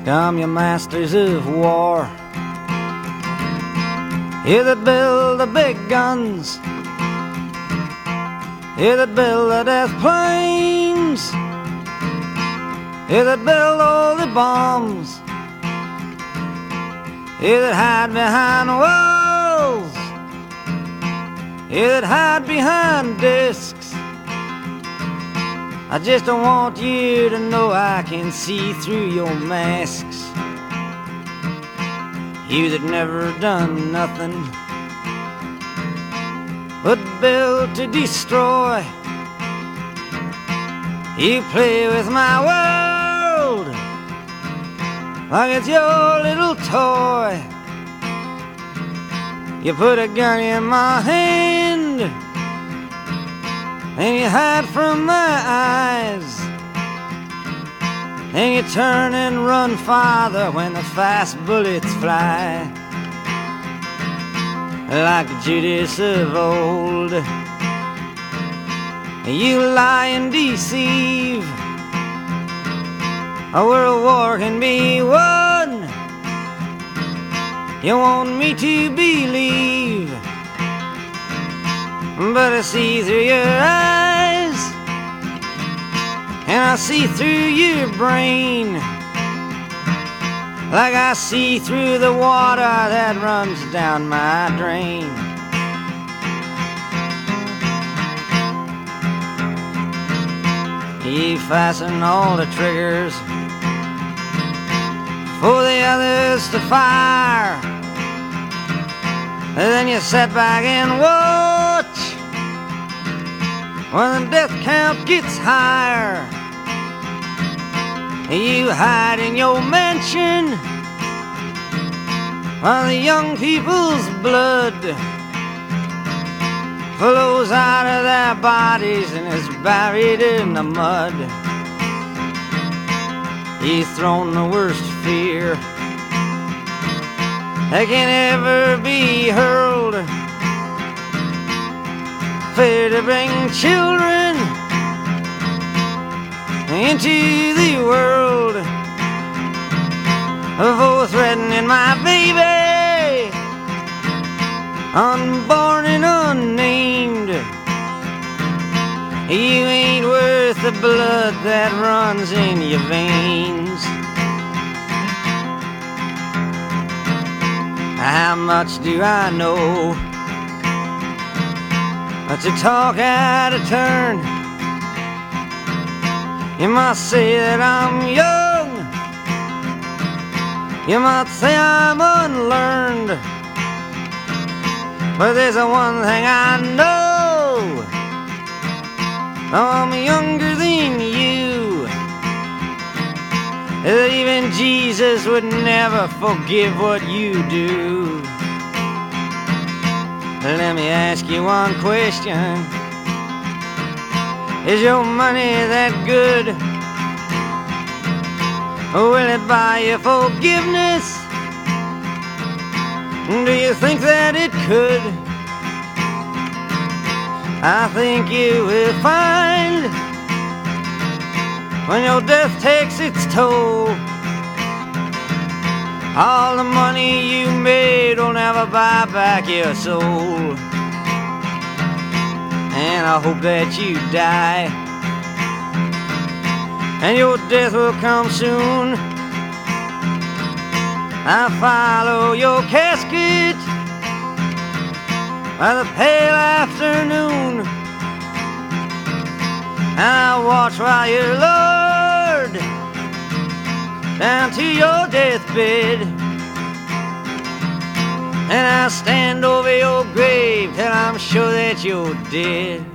Come, you masters of war, you that build the big guns, you that build the death planes, you that build all the bombs, you that hide behind walls, you that hide behind discs. I just don't want you to know I can see through your masks. You that never done nothing but build to destroy. You play with my world like it's your little toy. You put a gun in my hand and you hide from my eyes, and you turn and run farther when the fast bullets fly. Like Judas of old, you lie and deceive. A world war can be won, you want me to believe. But I see through your eyes, and I see through your brain, like I see through the water that runs down my drain. You fasten all the triggers for the others to fire, and then you sit back and watch when the death count gets higher. You hide in your mansion while the young people's blood flows out of their bodies and is buried in the mud. You've thrown the worst fear that can ever be hurled, fear to bring children into the world, for threatening my baby, unborn and unnamed. You ain't worth the blood that runs in your veins. How much do I know to talk out of turn? You might say that I'm young, you might say I'm unlearned, but there's one thing I know, I'm younger than you, that even Jesus would never forgive what you do. Let me ask you one question. Is your money that good? Will it buy you forgiveness? Do you think that it could? I think you will find when your death takes its toll, all the money you made will never buy back your soul. And I hope that you die, and your death will come soon. I follow your casket by the pale afternoon, and I watch while you're lowered down to your deathbed, and I stand over your grave till I'm sure that you're dead.